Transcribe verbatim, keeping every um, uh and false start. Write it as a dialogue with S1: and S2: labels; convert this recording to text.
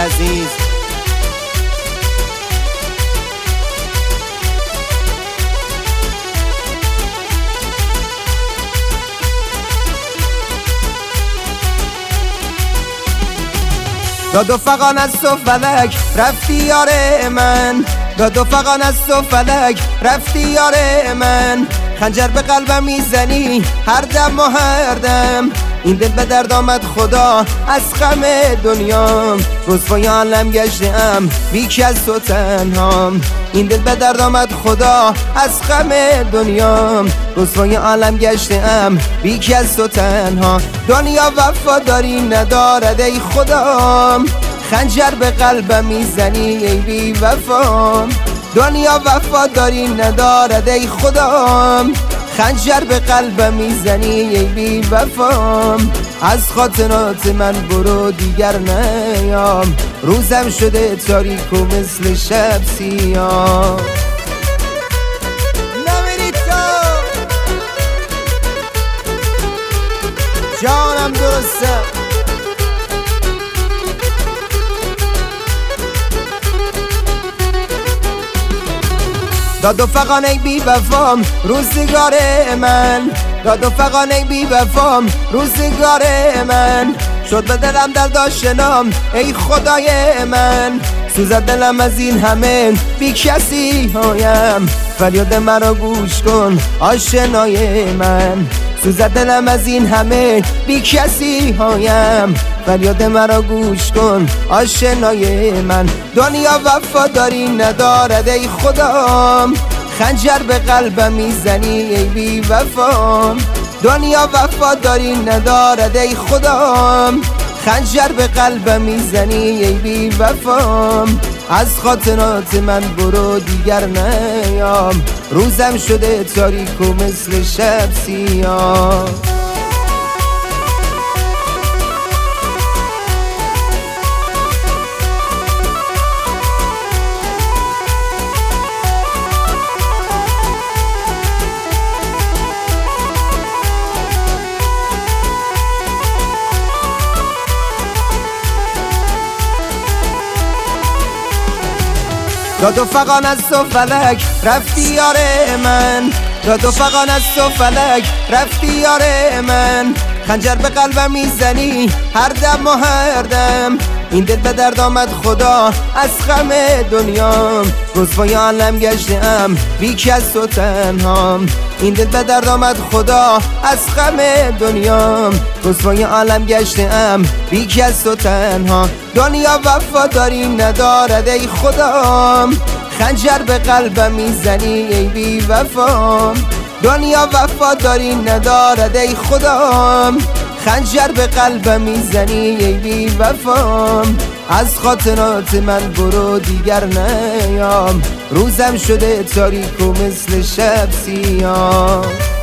S1: عزیز. داد و فغان از تو فلک رفتی یار من، داد و فغان از تو فلک رفتی یار من. خنجر به قلبم میزنی هر دم و هر دم، این دل به درد آمد خدا از غم دنیام. رسوای عالم گشتم بیکی از تو تنهام، این دل به درد آمد خدا از غم دنیام. رسوای عالم گشتم بیکی از تو تنها. دنیا وفاداری ندارد ای خدا، خنجر به قلبم میزنی ای بی وفا. دنیا وفاداری ندارد ای خدا، خنجر به قلبم میزنی ای بی وفا. از خاطرات من برو دیگر نیام، روزم شده تاریک و مثل شب سیاه. نمیری تو جانم درسته، داد و فغان ای بی وفام روزگار من، داد و فغان ای بی وفام روزگار من. شد به دلم درد آشنام ای خدای من، سوزد دلم از این همه بی کسی هایم. فریاد مرا گوش کن آشنای من، سوزد دلم از این همه بی کسی هایم. فریاد مرا گوش کن آشنای من. دنیا وفاداری ندارد ای خدا، خنجر به قلبم میزنی ای بی وفا. دنیا وفاداری ندارد ای خدا، خنجر به قلبم میزنی ای بی وفا. از خاطرات من برو دیگر نیام، روزم شده تاریک و مثل شب سیاه. داد و فغان از تو فلک رفتی یار من، داد و فغان از تو فلک رفتی یار من. خنجر به قلبم میزنی هر دم و هر دم، این دل به درد آمد خدا از غم دنیام. رسوای عالم گشتم بیکی از تو تنهام، این دل به درد آمد خدا از غم دنیام. رسوای عالم گشتم بیکی از تو تنها. دنیا وفاداری ندارد ای خدا، خنجر به قلبم میزنی ای بی وفا. دنیا وفاداری ندارد ای خدا، خنجر به قلبم میزنی ای بی وفا. از خاطرات من برو دیگر نیام، روزم شده تاریک و مثل شب سیاه.